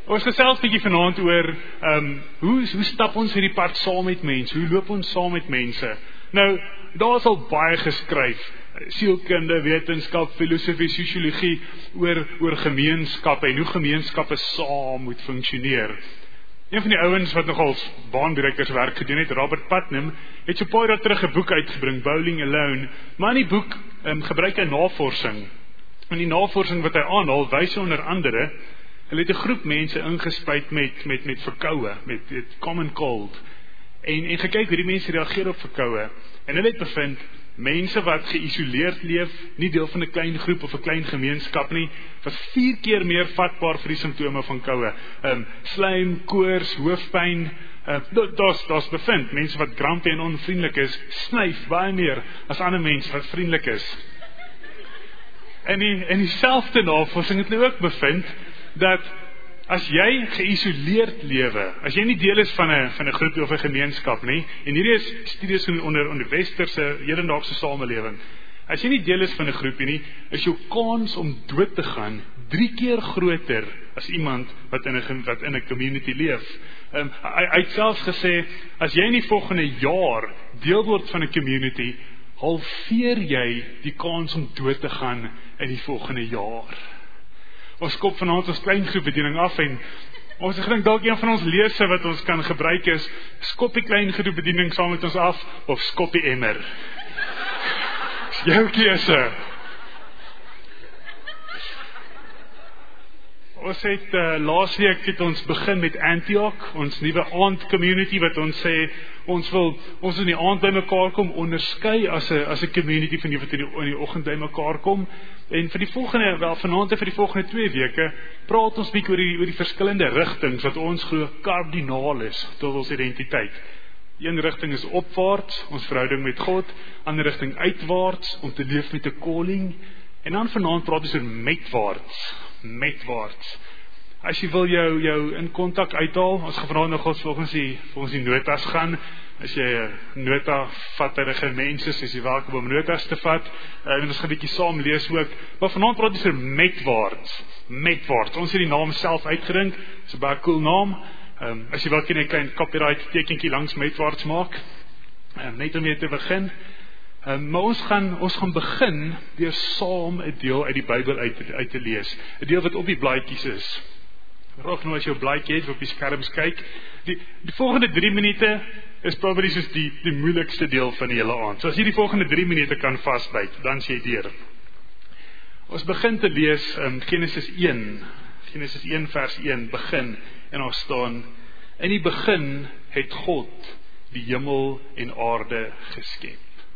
Ons gesels bietjie vanaand oor hoe stap ons hierdie pad saam met mense? Hoe loop ons saam met mense? Nou, daar is al baie geskryf, sielkunde, wetenskap, filosofie, sosiologie oor gemeenskappe en hoe gemeenskappe saam moet funksioneer. Een van die ouens wat nogal baanbrekers werk gedoen het, Robert Putnam, het so 'n paar dae terug 'n boek uitgebring, Bowling Alone. Maar in die boek gebruik hy navorsing. En die navorsing wat hy aanhaal, wys onder andere, hulle het 'n groep mense ingespuit met verkoue, met common cold. En gekyk hoe die mense reageer op verkoue. En hulle het bevind, mense wat geïsoleerd leef, nie deel van 'n klein groep of 'n klein gemeenskap nie, was 4 keer meer vatbaar vir die simptome van koue. Slaim, koors, hoofpyn, daar's bevind, mense wat grumpy en onvriendelik is, snyf baie meer as ander mense wat vriendelik is. En dieselfde navorsing het nou ook bevind, dat as jy geïsoleerd lewe, as jy nie deel is van 'n groep of 'n gemeenskap nie, en hierdie is studies onder westerse, hedendaagse samelewing, as jy nie deel is van 'n groepie nie, is jou kans om dood te gaan 3 keer groter as iemand wat in 'n community leef. Hy het selfs gesê, as jy in die volgende jaar deel word van 'n community, halveer jy die kans om dood te gaan in die volgende jaar. Ons skop vanaand ons klein groepbediening af en ons het gedink dalk een van ons lese wat ons kan gebruik is, skop die klein groepbediening saam met ons af, of skop die emmer. Jou keuse. Ons het laasweek het ons begin met Antioch, ons nuwe aand community wat ons sê, ons wil in die aand by mekaar kom, onderskei as 'n community van die wat in die oggend by mekaar kom. En vir die volgende, vanaand en vir die volgende 2 weke, praat ons bietjie oor die verskillende rigtings wat ons glo kardinaal is tot ons identiteit. Een rigting is opwaarts, ons verhouding met God, ander rigting uitwaarts, om te leef met 'n calling, en dan vanaand praat ons oor metwaarts. As jy wil jou in kontak uithaal, ons gaan vanaand nog volgens die notas gaan. As jy 'n nota-vatterige mens is jy welkom om notas te vat, en ons gaan 'n bietjie saam lees ook. Maar vanaand praat ons oor metwaarts. Ons het die naam self uitgedink, dis 'n baie cool naam. As jy wil kan jy 'n klein copyright tekentjie langs metwaarts maak, net om mee te begin. Maar ons gaan begin deur saam 'n deel uit die Bybel uit te lees. 'n Deel wat op die blaadjies is. Raak nou as jy jou blaadjie het, op die skerms kyk. Die volgende 3 minute is probably soos die moeilikste deel van die hele aand. So as jy die volgende 3 minute kan vasbyt, dan is jy deur. Ons begin te lees Genesis 1 vers 1 begin, en daar staan, in die begin het God die hemel en aarde geskep.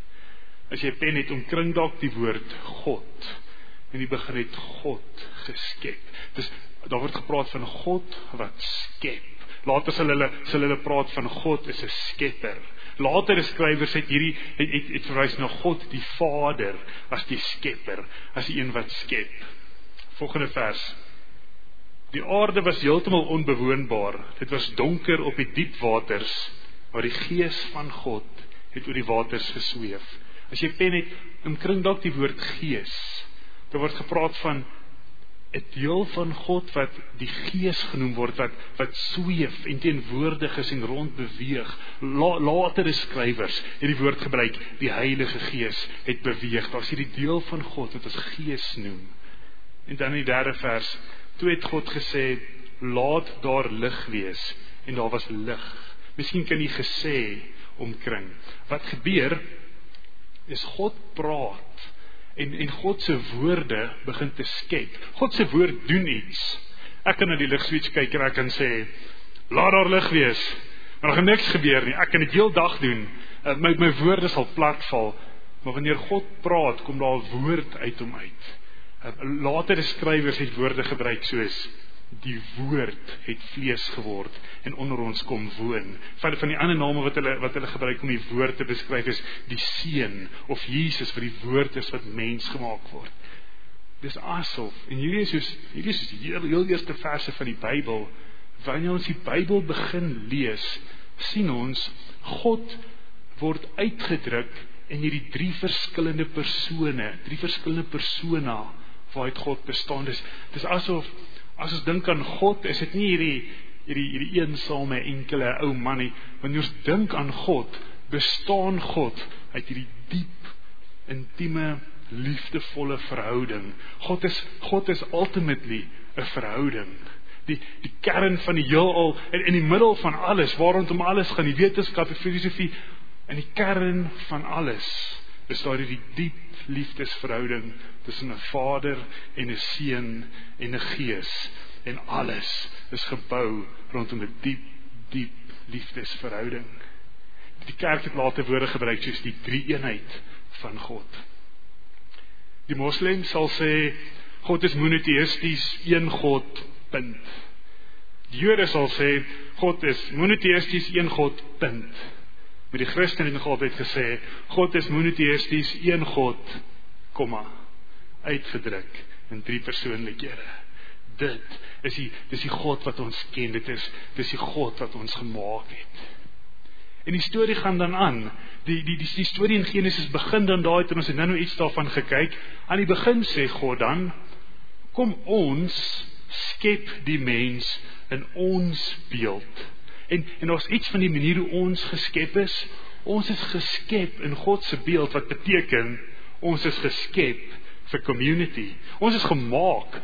As jy pen het, omkring dalk die woord God. In die begin het God geskep. Dus daar word gepraat van God wat skep. Later sal hulle praat van God is 'n skepper. Later skrywers het verwys na God die Vader as die skepper, as die een wat skep. Volgende vers. Die aarde was heeltemal onbewoonbaar. Dit was donker op die diep waters, maar die gees van God het oor die waters gesweef. As jy pen het, omkring dalk die woord gees. Daar word gepraat van 'n deel van God wat die gees genoem word, wat sweef en teenwoordig is en rond beweeg. Later skrywers het die woord gebruik, die Heilige Gees het beweeg. Daar is hierdie deel van God wat ons gees noem. En dan in die 3de vers, toe het God gesê, laat daar lig wees, en daar was lig. Miskien kan jy gesê omkring. Wat gebeur is God praat, en God se woorde begin te skep. God se woord doen iets. Ek kan na die ligswitch kyk en ek kan sê, laat daar lig wees, maar daar gaan niks gebeur nie. Ek kan dit heel dag doen, my woorde sal plat val, maar wanneer God praat, kom daar 'n woord uit hom uit. Later skrywers het woorde gebruik soos, die woord het vlees geword en onder ons kom woon. Van die ander name wat hulle gebruik om die woord te beskryf is die Seun of Jesus, wat die woord is wat mens gemaak word. Dis asof, en hierdie is die heel eerste verse van die Bybel. Wanneer ons die Bybel begin lees, sien ons God word uitgedruk in hierdie 3 verskillende persone, 3 verskillende persona waaruit God bestaan. Dis asof As ons dink aan God, is dit nie hierdie eensame enkele ou man nie. Wanneer ons dink aan God, bestaan God uit hierdie diep, intieme, liefdevolle verhouding. God is ultimately 'n verhouding. Die kern van die heelal, en in die middel van alles, waarrondom alles gaan, die wetenskap, die filosofie, in die kern van alles, is daar hierdie diep liefdesverhouding tussen 'n Vader en 'n Seun en 'n Gees. En alles is gebou rondom 'n diep liefdesverhouding. Die kerk het later woorde gebruik soos die drie-eenheid van God. Die moslim sal sê, God is monoteïsties, een God, punt. Die Jode sal sê, God is monoteïsties, een God, punt. Maar die Christen het nog altyd gesê, God is monoteïsties, een God, komma, uitgedruk in 3 persoonlikhede. Dit is die God wat ons ken, dit is die God wat ons gemaak het. En die storie gaan dan aan, die storie in Genesis begin dan daai, en ons het nou iets daarvan gekyk. Aan die begin sê God dan, kom ons skep die mens in ons beeld. En ons iets van die manier hoe ons geskep is, ons is geskep in God se beeld, wat beteken, ons is geskep vir community. Ons is gemaak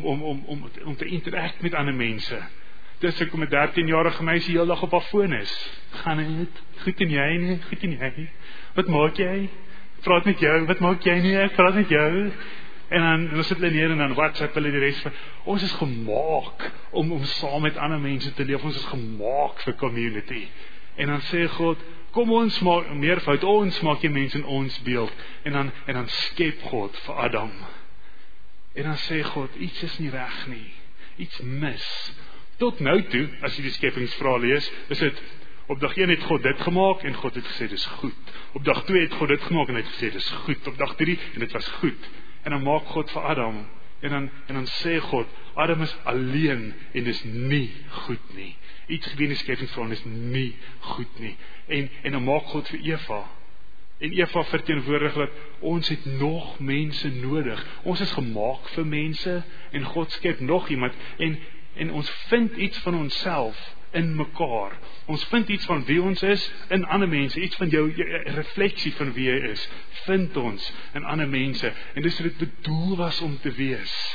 om te interact met ander mense. Dis ek om 'n 13-jarige meisie heel dag op haar foon is. Gaan dit? Goed en jy nie? Goed en jy? Wat maak jy? Praat met jou. Wat maak jy nie? Ek praat met jou. En dan sit hulle neer en dan WhatsApp hulle die res van. Ons is gemaak om saam met ander mense te leef. Ons is gemaak vir community. En dan sê God, kom ons maak meervoud, ons maak die mense in ons beeld. En dan skep God vir Adam. En dan sê God, iets is nie reg nie. Iets mis. Tot nou toe, as jy die skepingsverhaal lees, is dit, op dag 1 het God dit gemaak, en God het gesê, dis goed. Op dag 2 het God dit gemaak, en hy het gesê, dis goed. Op dag 3, en dit was goed. En dan maak God vir Adam, en dan sê God, Adam is alleen, en dis nie goed nie. Iets gebeur in die skepingsverhaal, is nie goed nie. En dan maak God vir Eva, en Eva verteenwoordig dat ons het nog mense nodig. Ons is gemaak vir mense, en God skep nog iemand, en ons vind iets van onsself in mekaar. Ons vind iets van wie ons is in ander mense, iets van jou refleksie van wie jy is, vind ons in ander mense, en dis wat dit bedoel was om te wees.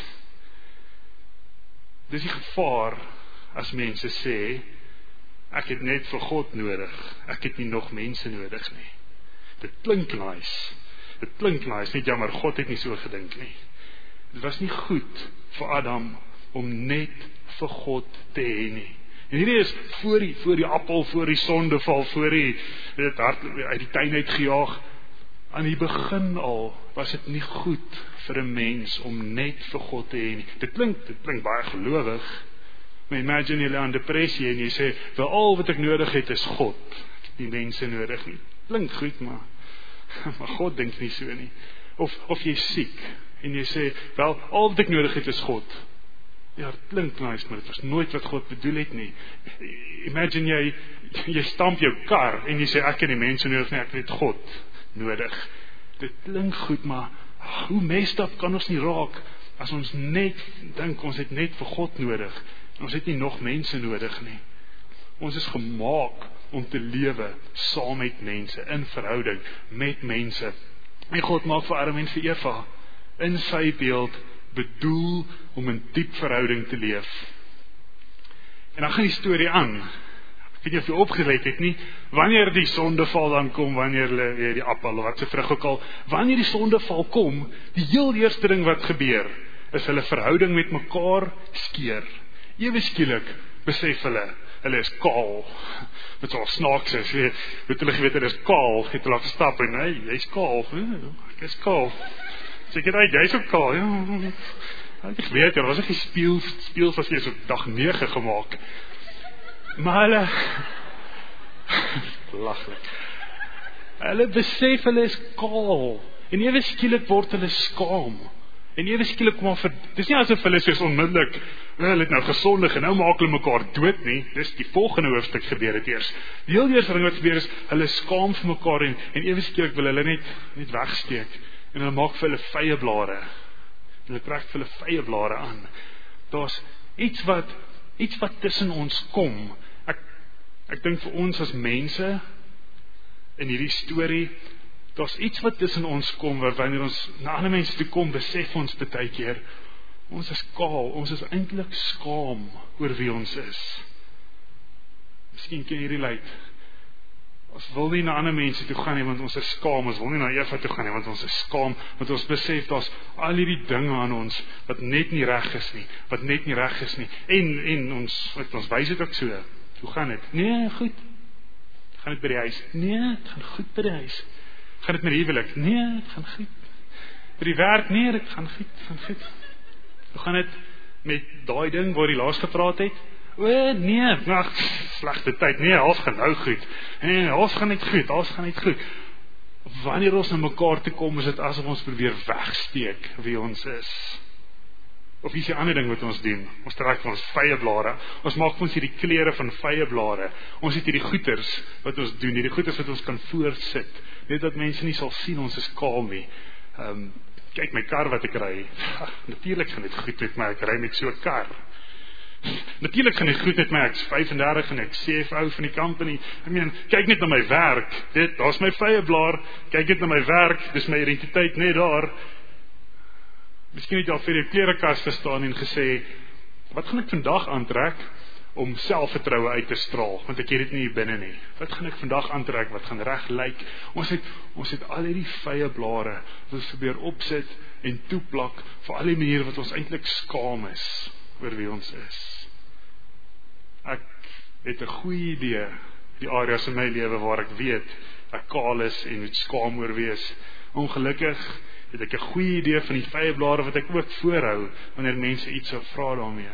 Dis die gevaar as mense sê, ek het net vir God nodig, ek het nie nog mense nodig nie. Dit klink nice, net jammer, God het nie so gedink nie. Dit was nie goed vir Adam om net vir God te hê nie. En hierdie is voor die appel, voor die sondeval, voor dit hart uit die tuin uitgejaag. Aan die begin al was dit nie goed vir 'n mens om net vir God te hê nie. Dit klink baie gelowig. Maar imagine jy aan depressie en jy sê, wel al wat ek nodig het is God. Ek het nie mense nodig nie. Klink goed, maar God dink nie so nie. Of jy siek en jy sê, wel al wat ek nodig het is God. Ja, het klink nice, maar dit was nooit wat God bedoel het nie. Imagine jy stamp jou kar en jy sê, ek het nie mense nodig nie, ek het God nodig. Dit klink goed, maar hoe messed up kan ons nie raak as ons net dink, ons het net vir God nodig. Ons het nie nog mense nodig nie. Ons is gemaak om te lewe saam met mense, in verhouding met mense. En God maak vir Adam en vir Eva in sy beeld bedoel om in diep verhouding te leef. En dan gaan die storie aan. Ek weet nie of jy opgelet het nie, wanneer die sondeval dan kom, wanneer hulle weer die appel, wat se vrug ook al, wanneer die sondeval kom, die heel eerste ding wat gebeur, is hulle verhouding met mekaar skeur. Ewe skielik besef hulle is kaal. Wat so snaaks is, weet hulle geweet, hulle is kaal, het hulle gestap en, hey, jy's kaal, ek is kaal. Seker uit, jy's ook kaal, ja. Ek weet, er was ek die speels was eers op dag 9 gemaak. Maar hulle, lachlik, hulle besef hulle is kaal, en ewe skielik word hulle skaam. En ewe skielik kom maar dis nie asof hulle soos onmiddellik, hulle het nou gesondig en nou maak hulle mekaar dood nie. Dis die volgende hoofstuk gebeur het eers. Die heel eerste ding wat gebeur is, hulle skaam vir mekaar en ewe skielik wil hulle net wegsteek. En hulle maak vir hulle vye blare. Hulle trek vir hulle vye blare aan. Daar's Iets wat tussen ons kom. Ek dink vir ons as mense in hierdie storie, daar's iets wat tussen ons kom, wanneer ons na ander mense toe kom, besef ons baie keer, ons is kaal, ons is eintlik skaam oor wie ons is. Miskien ken jy hierdie ons wil nie na ander mense toe gaan nie, want ons is skaam, ons wil nie na Eva toe gaan nie, want ons is skaam, want ons besef, daar's al hierdie dinge aan ons, wat net nie reg is nie, en ons wys dit ook so, hoe gaan dit? Nee, goed, gaan dit by die huis? Nee, dit gaan goed by die huis. Gaan dit met die huwelik? Nee, dit gaan goed. By die werk? Nee, dit gaan goed. Hoe gaan dit met daai ding waar jy laas gepraat het? Nee, slegte tyd. Nee, alles gaan nou goed. Nee, alles gaan net goed. Wanneer ons na mekaar toe kom, is dit asof ons probeer wegsteek wie ons is. Of iets die ander ding wat ons doen. Ons trek van ons vyeblare. Ons maak ons hierdie klere van vyeblare. Ons het hierdie goeters wat ons doen, hierdie goeters wat ons kan voortsit. Net dat mense nie sal sien ons is kaal nie. Kyk my kar wat ek ry. Natuurlik gaan dit goed met my, ek ry met so 'n kar. Natuurlik gaan dit goed met my, ek's 35 en ek CFO van die company. Kyk net na my werk. Daar's my vyeblaar. Kyk net na my werk, dis my identiteit net daar. Miskien het jy al vir die klerekas gestaan en gesê, wat gaan ek vandag aantrek om selfvertroue uit te straal, want ek het dit nie hier binne nie. Wat gaan ek vandag aantrek, wat gaan reg lyk? Ons het al hierdie vye blare, wat ons probeer opsit en toeplak, vir al die maniere wat ons eintlik skaam is, oor wie ons is. Ek het 'n goeie idee, die areas in my lewe waar ek weet, ek kaal is en moet skaam oor wees. Ongelukkig het ek 'n goeie idee van die vye blare wat ek ook voorhou, wanneer mense iets sou vra daarmee.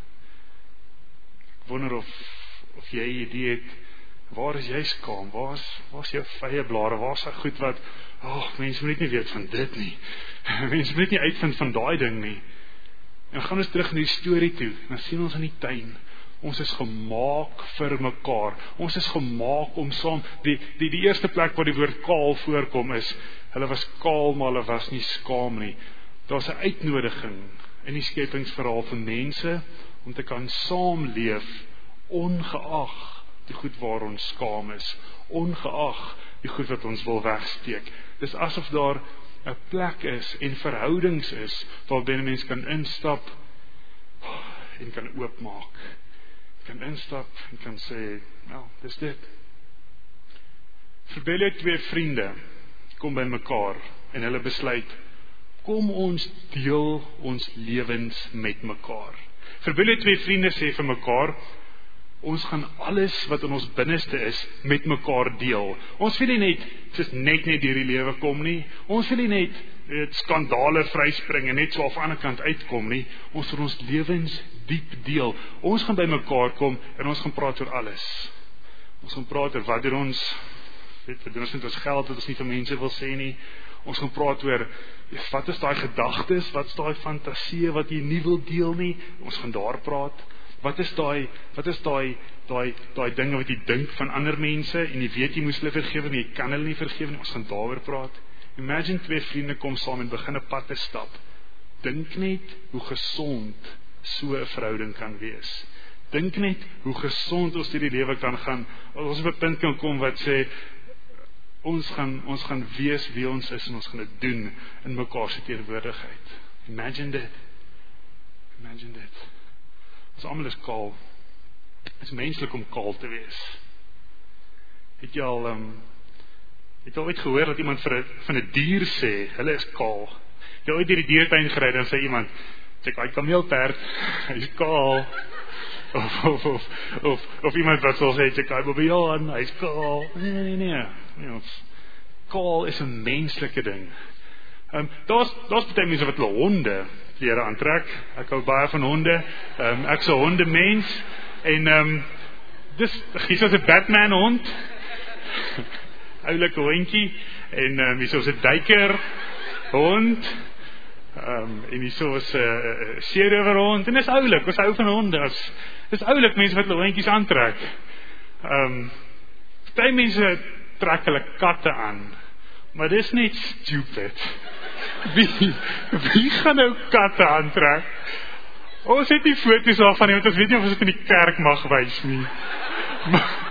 Ek wonder of jy 'n idee het, waar is jy skaam, waar is jou vye blare, waar is hy goed wat, mense moet nie weet van dit nie, mense moet nie uitvind van daai ding nie. En gaan ons terug na die storie toe, en dan sien ons in die tuin, ons is gemaak vir mekaar, ons is gemaak om saam, die eerste plek waar die woord kaal voorkom is, hulle was kaal, maar hulle was nie skaam nie. Daar's 'n uitnodiging in die skepingsverhaal vir mense, om te kan saamleef, ongeag die goed waar ons skaam is, ongeag die goed wat ons wil wegsteek. Dis asof daar 'n plek is en verhoudings is, waar binne mens kan instap en kan oopmaak. Kan instap en kan sê, dis dit. Verbeel jy 2 vriende, kom by mekaar, en hulle besluit, kom ons deel ons lewens met mekaar. Verbeel jy 2 vriende sê vir mekaar, ons gaan alles wat in ons binneste is, met mekaar deel. Ons wil nie net deur die lewe kom nie, ons wil nie net skandale vryspring en net so af aan die ander kant uitkom nie, ons wil ons lewens diep deel. Ons gaan by mekaar kom, en ons gaan praat oor alles. Ons gaan praat oor wat doen ons met ons geld, wat ons nie vir mense wil sê nie. Ons gaan praat oor, wat is daai gedagtes, wat is daai fantasie wat jy nie wil deel nie, ons gaan daar praat. Wat is daai dinge wat jy dink van ander mense, en jy weet jy moes hulle vergewe, maar jy kan hulle nie vergewe nie, ons gaan daaroor praat. Imagine 2 vriende kom saam en begin 'n pad te stap. Dink net hoe gesond so 'n verhouding kan wees. Dink net hoe gesond ons deur die lewe kan gaan, as ons op 'n punt kan kom wat sê, ons gaan wees wie ons is, en ons gaan dit doen in mekaar se teenwoordigheid. Imagine dit. Ons almal is kaal. Het is menslik om kaal te wees. Het jy al ooit gehoor dat iemand van 'n dier sê, hulle is kaal? Jy ooit deur die diertuin gery, dan sê iemand, kyk, hy kameelperd, hy is kaal. Of iemand wat sal sê, kyk, hy bobbejaan, hy is kaal. Nee, kaal is 'n menslike ding. Daar's baie mense wat hulle honde klere aantrek. Ek hou baie van honde. Ek's 'n hondemens, en hier is 'n Batman hond, oulike hondjie, en hier is 'n duiker hond, en hier is 'n seerower hond, en dis oulik, ons hou van honde. Dis oulik mense wat hulle hondjies aantrek. Baie mense trek hulle katte aan, maar dis net stupid. Wie gaan nou katte aantrek? Ons het nie foto's daarvan nie, want ons weet nie of ons dit in die kerk mag wys nie. Maar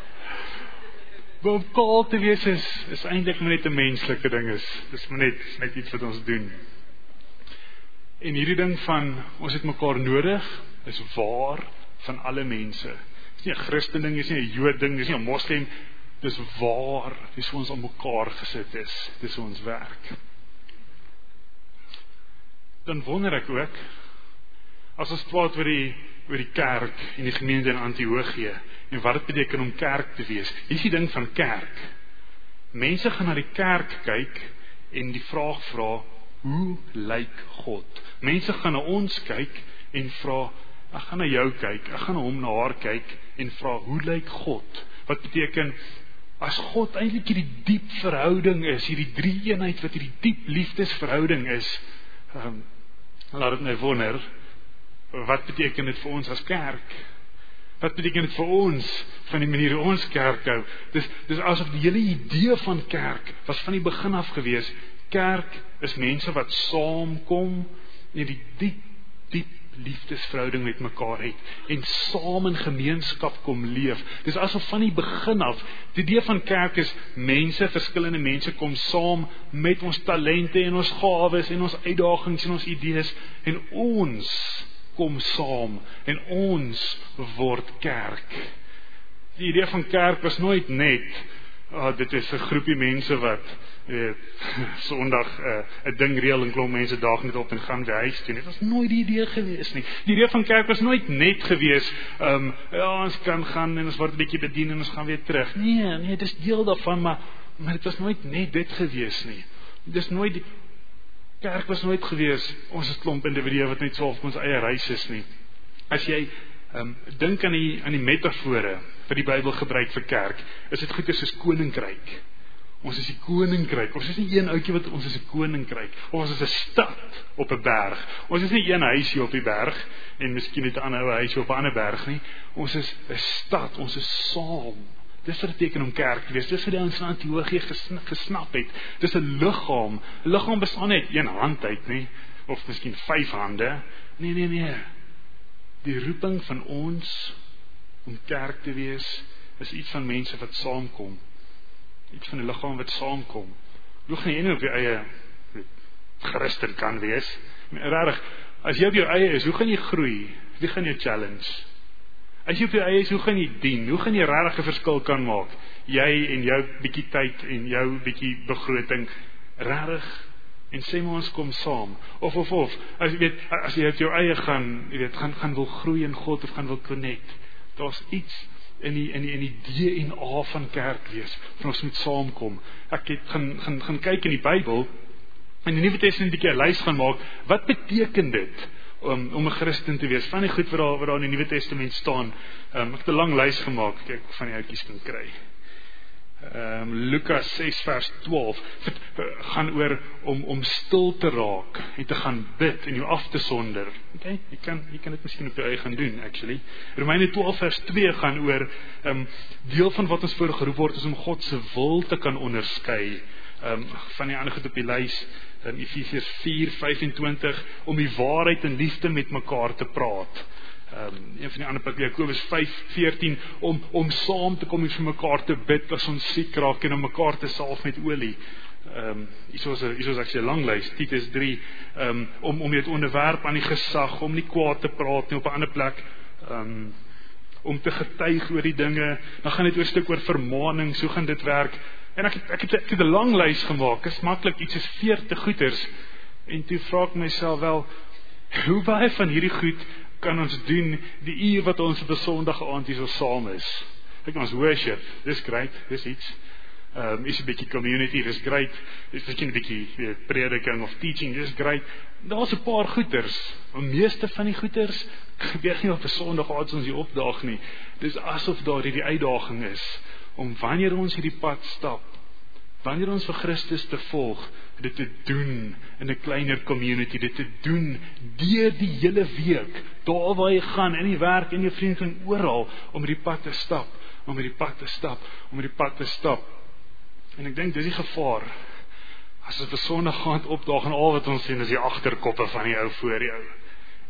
om kaal te wees is eintlik maar net 'n menslike ding is. Dis maar net iets wat ons doen. En hierdie ding van, ons het mekaar nodig, is waar van alle mense. Dis nie 'n Christen ding, dis nie 'n Jood ding, dis nie 'n Moslem, dis waar, dis hoe ons aan mekaar gesit is, dis hoe ons werk. Dan wonder ek ook, as ons praat oor die kerk en die gemeente in Antiochië, en wat dit beteken om kerk te wees, hier is die ding van kerk. Mense gaan na die kerk kyk, en die vraag vra, hoe lyk God? Mense gaan na ons kyk, en vra, ek gaan na jou kyk, ek gaan na hom, na haar kyk, en vra, hoe lyk God? Wat beteken, as God eintlik hierdie diep verhouding is, hierdie drie-eenheid, wat hierdie diep liefdesverhouding is, laat dit my wonder, wat beteken dit vir ons as kerk? Wat beteken dit vir ons, van die manier hoe ons kerk hou? Dis asof die hele idee van kerk, was van die begin af gewees, kerk is mense wat saamkom, en die diep liefdesverhouding met mekaar het, en saam in gemeenskap kom leef. Dis asof van die begin af, die idee van kerk is, verskillende mense kom saam, met ons talente, en ons gawes, en ons uitdagings, en ons idees, en ons kom saam, en ons word kerk. Die idee van kerk was nooit net, dit is 'n groepie mense wat Sondag 'n ding reël en klomp mense daag net op en gaan weer huis toe. Dit was nooit die idee gewees nie. Die idee van kerk was nooit net gewees, ons kan gaan en ons word 'n bietjie bedien en ons gaan weer terug. Nee, dit is deel daarvan, maar dit was nooit net dit gewees nie. Kerk was nooit gewees, ons is klomp individue wat net so op ons eie reis is nie. As jy dink aan die metafore wat die Bybel gebruik vir kerk, is dit goeie soos koninkryk. Ons is die koninkryk, ons is nie een ouetjie wat ons is 'n koninkryk, of ons is 'n stad op 'n berg. Ons is nie een huisie op die berg, en miskien net 'n ander ou huisie op 'n ander berg nie. Ons is 'n stad, ons is saam. Dis wat dit beteken om kerk te wees. Dis wat die ouens in Antiochië gesnap het. Dis 'n liggaam. 'n Liggaam bestaan nie uit een hand uit nie, of miskien 5 hande. Nee. Die roeping van ons om kerk te wees, is iets van mense wat saamkom. Iets van 'n liggaam wat saamkom. Hoe gaan jy nie op jou eie Christen kan wees? Regtig, as jy op jou eie is, hoe gaan jy groei? Wie gaan jou challenge? As jy op jou eie is, hoe gaan jy dien? Hoe gaan jy regtig 'n verskil kan maak? Jy en jou bietjie tyd en jou bietjie begroting, regtig, en sê maar ons kom saam. Of as jy op jou eie gaan wil groei in God, of gaan wil connect, daar's iets in die DNA van kerk wees, van ons moet saamkom. Ek het gaan kyk in die Bybel, in die Nuwe Testament 'n bietjie 'n lys gaan maak, wat beteken dit om 'n Christen te wees, van die goed wat daar in die Nuwe Testament staan. Ek het 'n lang lys gemaak, kyk of van die outjies kan kry. Lukas 6 vers 12 gaan oor om stil te raak en te gaan bid en jou af te sonder. Okay? Jy kan dit miskien op jou eie gaan doen, actually. Romeine 12 vers 2 gaan oor deel van wat ons voor geroep word is om God se wil te kan onderskei. Van die ander goed op die lys, Efesiërs 4:25, om die waarheid en liefde met mekaar te praat. Een van die ander plek, Jakobus 5:14, om saam te kom en vir mekaar te bid as ons siek raak en om mekaar te salf met olie. Soos ek sê, 'n lang lys. Titus 3, om dit onderwerp aan die gesag, om nie kwaad te praat nie. Op 'n ander plek, om te getuig oor die dinge. Dan gaan dit oor 'n stuk oor vermaning, so gaan dit werk. En ek het 'n lang lys gemaak. Is maklik, iets is 40 goeters. En toe vra ek myself wel, hoe baie van hierdie goed kan ons doen die uur wat ons op 'n Sondag aand hier so saam is? Kyk, ons worship, dis great, dis iets. Is 'n bietjie community, dis great. Is miskien 'n bietjie prediking of teaching, dis great. Daar's 'n paar goeters. Die meeste van die goeters gebeur nie op 'n Sondag aand ons hier opdaag nie. Dis asof daar hierdie uitdaging is om wanneer ons hierdie pad stap, wanneer ons vir Christus te volg, dit te doen in 'n kleiner community, dit te doen deur die hele week, daar waar jy gaan, in die werk, in jou vriendekring, oral, om hierdie pad te stap, om hierdie pad te stap. En ek dink dis die gevaar, as ons op 'n Sondag aand opdaag en al wat ons sien is die agterkoppe van die ou voor jou.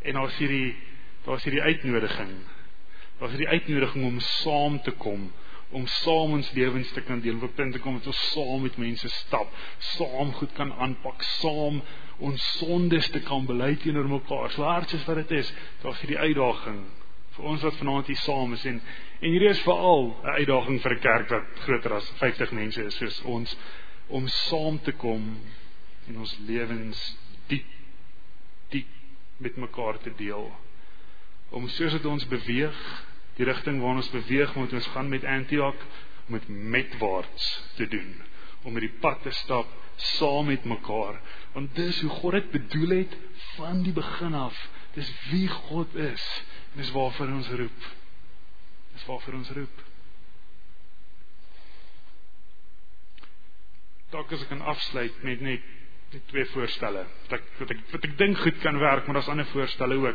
En daar's hierdie uitnodiging. Daar's hierdie uitnodiging om saam te kom, om saam ons lewens te kan deel, op 'n punt te kom dat ons saam met mense stap, saam goed kan aanpak, saam ons sondes te kan bely teenoor mekaar, so hard soos wat dit is. Daar's hierdie uitdaging vir ons wat vanaand hier saam is, en hierdie is veral 'n uitdaging vir 'n kerk wat groter as 50 mense is, soos ons, om saam te kom en ons lewens diep met mekaar te deel. Om soos dat ons beweeg, die rigting waar ons beweeg, moet ons gaan met Antioch, om het metwaarts te doen, om met die pad te stap, saam met mekaar, want dis hoe God het bedoel het, van die begin af, dis wie God is, en dis waarvoor ons roep, Dalk as ek kan afsluit met net 2 voorstelle, wat ek dink goed kan werk, maar daar's ander voorstelle ook.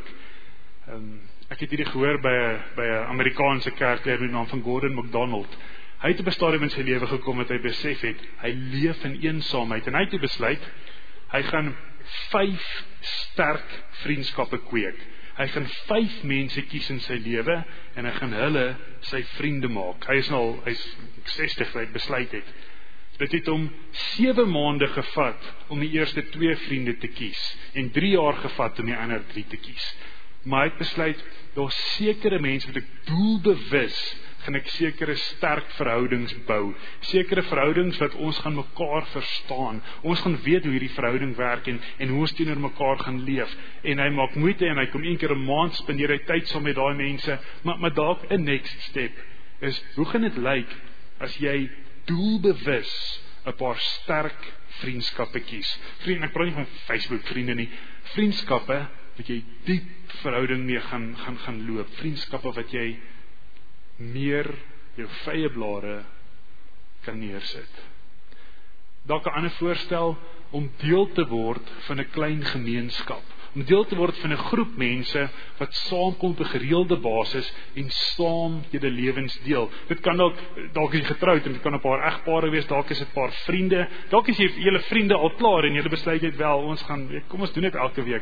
Ek het hierdie gehoor by 'n Amerikaanse kerkleier met die naam van Gordon MacDonald. Hy het op 'n stadium in sy lewe gekom dat hy besef het, hy leef in eensaamheid, en hy het besluit, hy gaan 5 sterk vriendskappe kweek. Hy gaan 5 mense kies in sy lewe, en hy gaan hulle sy vriende maak. Hy's 60, hy besluit het. Dit het hom 7 maande gevat om die eerste 2 vriende te kies, en 3 jaar gevat om die ander 3 te kies. Maar hy het besluit, daar's sekere mense wat ek doelbewus, gaan ek sekere sterk verhoudings bou, sekere verhoudings wat ons gaan mekaar verstaan, ons gaan weet hoe hierdie verhouding werk, en hoe ons teenoor mekaar gaan leef, en hy maak moeite, en hy kom 1 keer 'n maand, spandeer hy tyd saam met daai mense, maar dalk 'n next step, is, hoe gaan dit lyk, as jy doelbewus 'n paar sterk vriendskappe kies. Vriende, ek praat nie van Facebook vriende nie, vriendskappe wat jy diep verhouding mee gaan loop, vriendskappe wat jy meer jou vrye blare kan neersit. Dalk 'n ander voorstel, om deel te word van 'n klein gemeenskap, om deel te word van 'n groep mense wat saamkom op 'n gereelde basis en saam julle lewens deel. Dit kan dalk is jy getroud, en dit kan 'n paar egpare wees, dalk is dit 'n paar vriende, dalk is jy julle vriende al klaar en julle besluit net wel, kom ons doen dit elke week.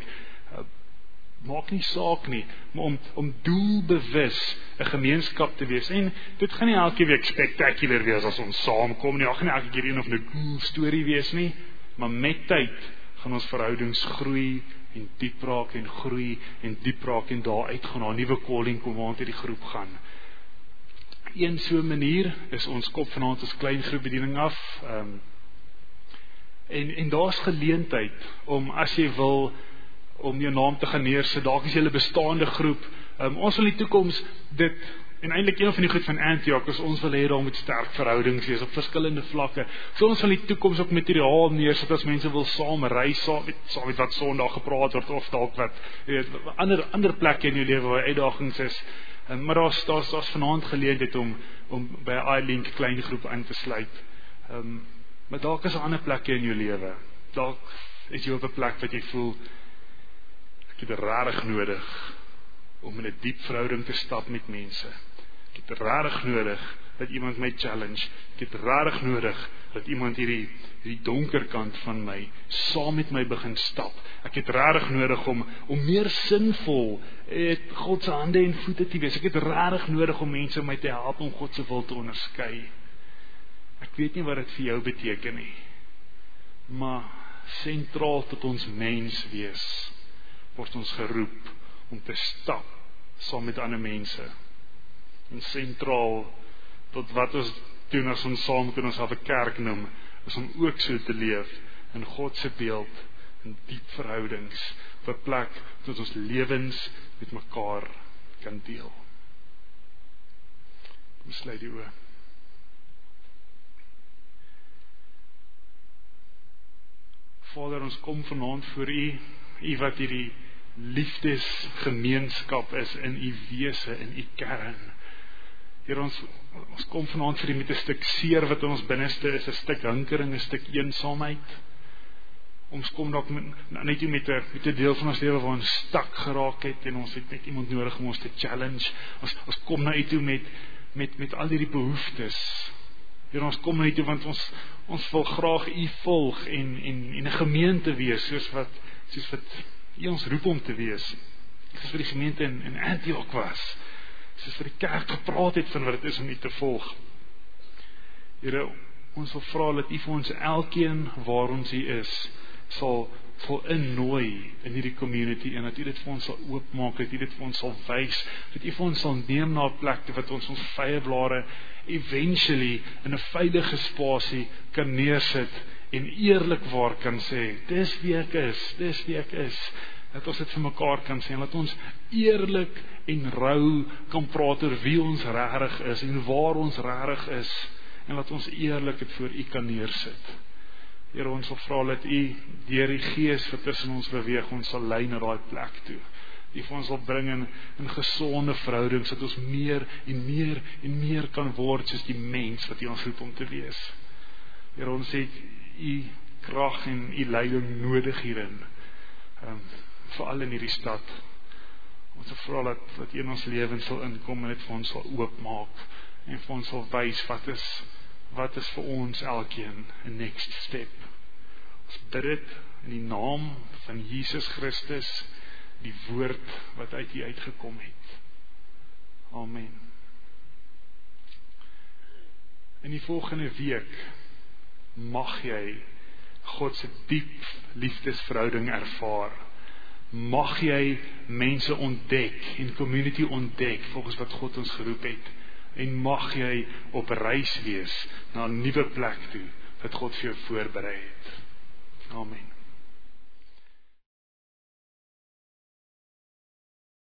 Maak nie saak nie, maar om doelbewus 'n gemeenskap te wees, en dit gaan nie elke week spectacular wees as ons saamkom nie, gaan nie elke keer een of 'n cool storie wees nie, maar met tyd gaan ons verhoudings groei en diep raak en groei en diep raak, en daaruit gaan 'n nuwe calling kom waant die groep gaan. Een so 'n manier is ons kop vanaand ons klein groep bediening af, en daar's geleentheid om, as jy wil, om jou naam te gaan neersit, dalk is jy 'n bestaande groep. Ons wil in die toekoms dit, en eintlik een van die goed van Antioch is, ons wil hê daar moet sterk verhoudings wees op verskillende vlakke. So ons wil in die toekoms ook materiaal neersit as mense wil saam reis, saam met wat Sondag gepraat word, of dalk wat ander plekke in jou lewe waar uitdagings is. Maar daar's vanaand geleentheid om by 'n iLink klein groep aan te sluit. Maar dalk is daar ander plekke in jou lewe. Dalk is jy op 'n plek wat jy voel, ek het regtig nodig om in 'n diep verhouding te stap met mense. Ek het regtig nodig dat iemand my challenge. Ek het regtig nodig dat iemand hierdie donker kant van my saam met my begin stap. Ek het regtig nodig om meer sinvol God se hande en voete te wees. Ek het regtig nodig om mense my te help om God se wil te onderskei. Ek weet nie wat dit vir jou beteken nie, maar sentraal tot ons mens wees word ons geroep om te stap saam met ander mense. En sentraal tot wat ons doen as ons saam kan ons 'n kerk noem, is om ook so te leef in God se beeld, in diep verhoudings, op 'n plek tot ons lewens met mekaar kan deel. Kom sluit die oë. Vader, ons kom vanaand voor U wat hierdie liefdesgemeenskap is in U wese, in U kern. Here, ons kom vanaand vir U met 'n stuk seer wat in ons binneste is, 'n stuk hinkering, 'n stuk eensaamheid. Ons kom dalk net met 'n deel van ons lewe waar ons stak geraak het en ons het net iemand nodig om ons te challenge. Ons kom na U toe met al hierdie behoeftes. Here, ons kom na U toe want ons wil graag U volg en 'n gemeente wees soos wat U ons roep om te wees. soos vir die gemeente in Antioch was, soos vir die kerk gepraat het van wat dit is om U te volg. Here, ons wil vra dat U vir ons elkeen waar ons hier is, sal innooi in hierdie community, en dat U dit vir ons sal oopmaak, dat U dit vir ons sal wys, dat U vir ons sal neem na 'n plek wat ons vyeblare eventually in 'n veilige spasie kan neersit, en eerlikwaar kan sê, dis wie ek is, dat ons dit vir mekaar kan sê, en dat ons eerlik en rou kan praat oor wie ons regtig is, en waar ons regtig is, en dat ons eerlik dit voor U kan neersit. Here, ons wil vra dat U deur die Gees wat tussen ons beweeg, ons sal lei na daai plek toe. U vir ons sal bring in gesonde verhoudings, dat ons meer en meer kan word soos die mens wat U ons roep om te wees. Here, ons het U krag en U leiding nodig hierin, veral in hierdie stad. Ons wil vra dat U in ons lewens sal inkom en dit vir ons sal oopmaak, en vir ons sal wys wat is vir ons elkeen 'n next step. Ons bid dit in die naam van Jesus Christus, die woord wat uit U uitgekom het. Amen. In die volgende week mag jy God se diep liefdesverhouding ervaar. Mag jy mense ontdek en community ontdek volgens wat God ons geroep het. En mag jy op reis wees na 'n nuwe plek toe wat God vir jou voorberei het. Amen.